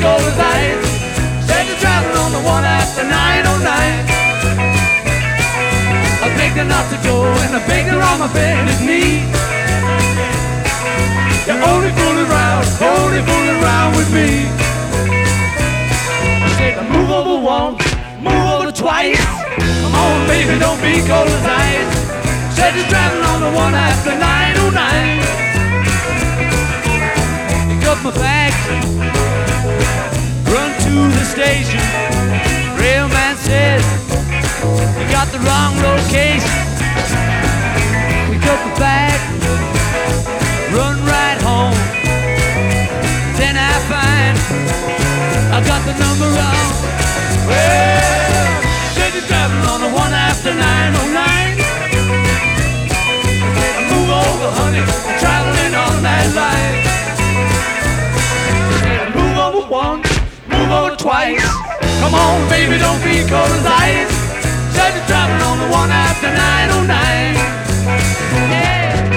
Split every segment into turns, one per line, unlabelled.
cold as ice. Said you're traveling on the one after 909. I begged her not to go, and I begged her on my bended knee. You're only fooling around with me. I said, move over once, move over twice. Come on, baby, don't be cold as ice. Said you're traveling on the one after 909. Pick up my bags, run to the station. Railman says you got the wrong location. Pick up my bag, run right home. Then I find I got the number wrong. Well, said you're traveling on the one after 909. Move over, honey, I'm traveling on that line. Move over once, move over twice. Come on, baby, don't be cold as ice. Said you're traveling on the one after 909. Yeah.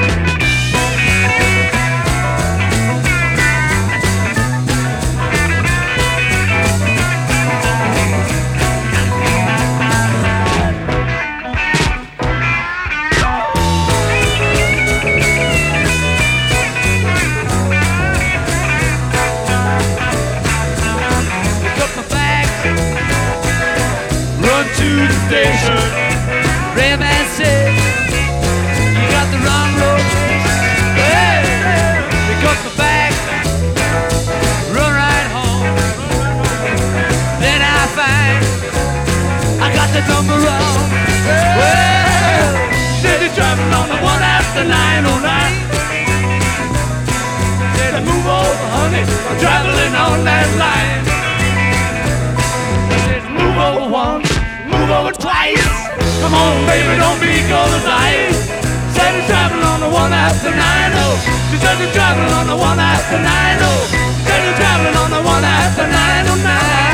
Station. Railman said you got the wrong location. Hey, pick up my bag, run right home. Then I find I got the number wrong. Well, said you're traveling on the one after 909. Said move over, honey, I'm traveling on that line. Said move over once, move over twice. Come on, baby, don't be cold as ice. Said you're traveling on the one after 9-0. She said you're traveling on the one after 9-0. Said you're traveling on the one after 909.